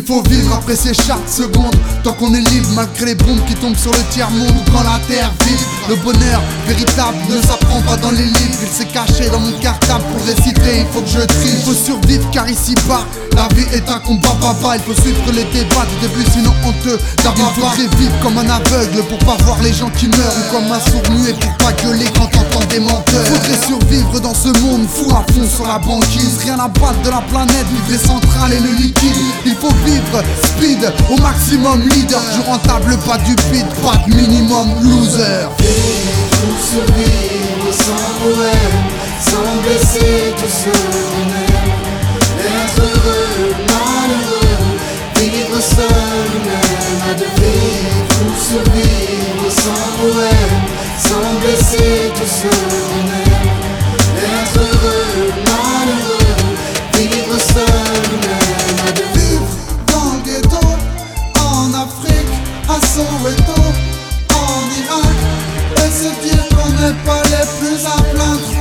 faut vivre, apprécier chaque seconde, tant qu'on est libre malgré les bombes qui tombent sur le tiers-monde. Ou quand la terre vibre, le bonheur véritable ne s'apprend pas dans les livres. Il s'est caché dans mon cartable pour réciter, il faut que je trie. Il faut survivre car ici-bas, la vie est un combat papa. Il faut suivre les débats du début sinon honteux. Il faudrait vivre comme un aveugle pour pas voir les gens qui meurent, ou comme un sourd muet pour pas gueuler quand t'entends des menteurs. Faudrait survivre dans ce monde fou à fond sur la banquise. Rien à battre de la planète, vivre les centrales et le liquide. Il faut vivre speed au maximum, leader du rentable, pas du beat, pas de minimum loser. Vivre pour survivre sans poème, sans blesser tout ce qu'on aime. Être heureux, malheureux, vivre seul même à deux. Vivre pour survivre sans poème, sans blesser tout ce qu'on aime. Être heureux, malheureux, vivre seul même à deux. Vivre dans le ghetto, en Afrique, à Soweto, en Irak, et se dire qu'on n'est pas les plus à plaindre.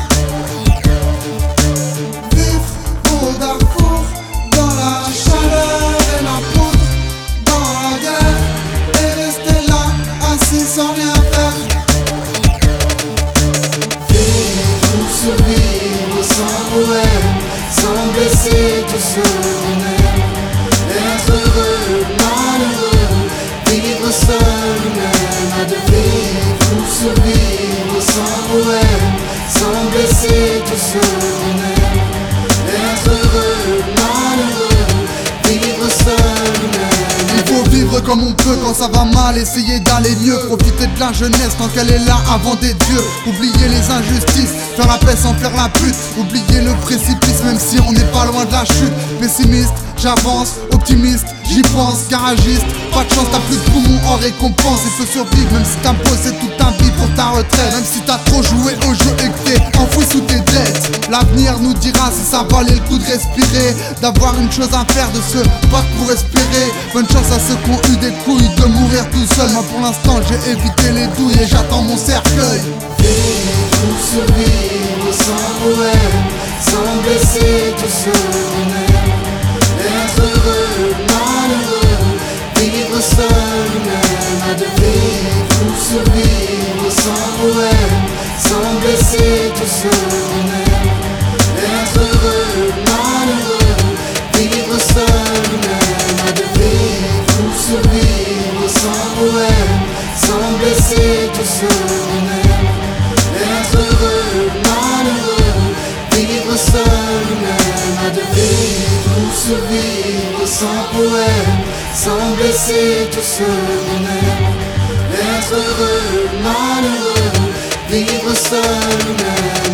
Vivre au Darfour, dans la chaleur et la poudre, dans la guerre, et rester là, assis sans rien faire. Vivre pour survivre sans poème, sans blesser tout ce qu'on aime. Être heureux, malheureux, vivre seul même à deux. Vivre pour survivre sans poème, sans blesser tout ce qu'on aime. Être heureux, malheureux, vivre seul même à deux. Il faut vivre comme on peut quand ça va mal, essayer d'aller mieux. Profiter de la jeunesse tant qu'elle est là avant des dieux. Oublier les injustices, faire la paix sans faire la pute. Oublier le précipice même si on n'est pas loin de la chute. Pessimiste, j'avance, optimiste, j'y pense, garagiste. Pas de chance, t'as plus de poumons en récompense. Il faut survivre même si t'as bossé toute ta vie pour ta retraite. Même si t'as trop joué au jeu et que t'es enfoui sous tes dettes. L'avenir nous dira si ça valait le coup de respirer, d'avoir une chose à faire, de se battre pour espérer. Bonne chance à ceux qui ont eu des couilles de mourir tout seul. Moi pour l'instant j'ai évité les douilles et j'attends mon cercueil. Vivre pour survivre sans poème, sans blesser tout ce qu'on aime. Être heureux, malheureux, vivre seul même à deux. Vivre pour survivre sans poème, sans blesser tout ce qu'on aime. Être heureux, malheureux, vivre seul même à deux. Vivre pour survivre sans poème, sans blesser tout ce qu'on aime. Être heureux, malheureux, vivre seul même à deux. Vivre pour survivre sans poème, sans blesser tout ce qu'on aime. Être heureux, malheureux, vivre seul même.